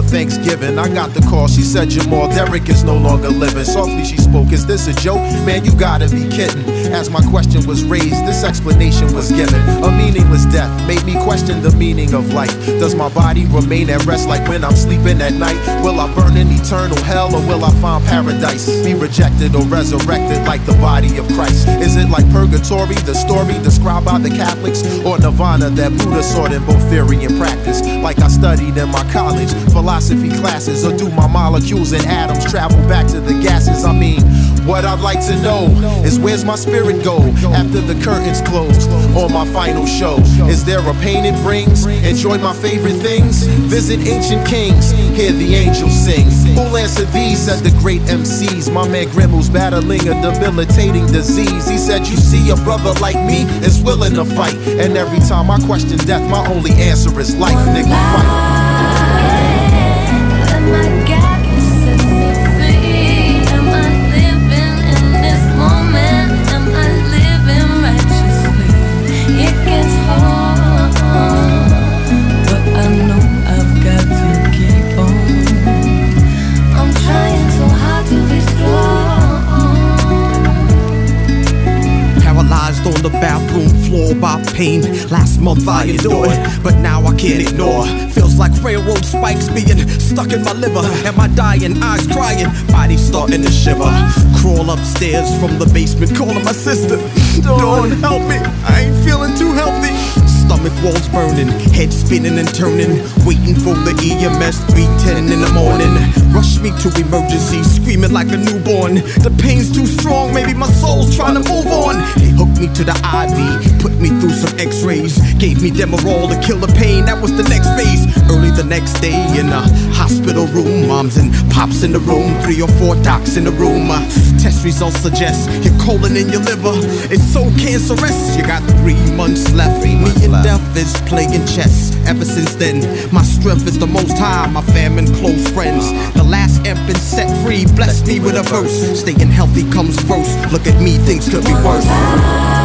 Thanksgiving, I got the call, she said Jamal Derrick is no longer living. Softly she spoke, is this a joke? Man, you gotta be kidding. As my question was raised, this explanation was given. A meaningless death made me question the meaning of life. Does my body remain at rest like when I'm sleeping at night? Will I burn in eternal hell or will I find paradise? Be rejected or resurrected like the body of Christ? Is it like purgatory, the story described by the Catholics? Or nirvana that Buddha sought in both theory and practice? Like I studied in my college philosophy classes, or do my molecules and atoms travel back to the gases? I mean, what I'd like to know is where's my spirit go after the curtains close on my final show? Is there a pain it brings? Enjoy my favorite things? Visit ancient kings, hear the angels sing. Who'll answer these? Said the great MCs. My man Grimm, who's battling a debilitating disease. He said, you see, a brother like me is willing to fight. And every time I question death, my only answer is life, nigga, fight. On the bathroom floor by pain. Last month I endured, but now I can't ignore. Feels like railroad spikes being stuck in my liver. Am I dying? Eyes crying, body starting to shiver. Crawl upstairs from the basement, calling my sister. Dawn, help me, I ain't feeling too healthy. Stomach walls burning, head spinning and turning. Waiting for the EMS, 3:10 in the morning. Rush me to emergency, screaming like a newborn. The pain's too strong, maybe my soul's trying to move on. They hooked me to the IV, put me through some x-rays. Gave me Demerol to kill the pain, that was the next phase. Early the next day in a hospital room. Moms and pops in the room, 3 or 4 docs in the room. Test results suggest your colon and your liver is so cancerous. You got 3 months left. Me and death is playing chess. Ever since then, my strength is the most high. My fam and close friends. The last imp been set free. Bless me with a verse. Staying healthy comes first. Look at me, things could be worse.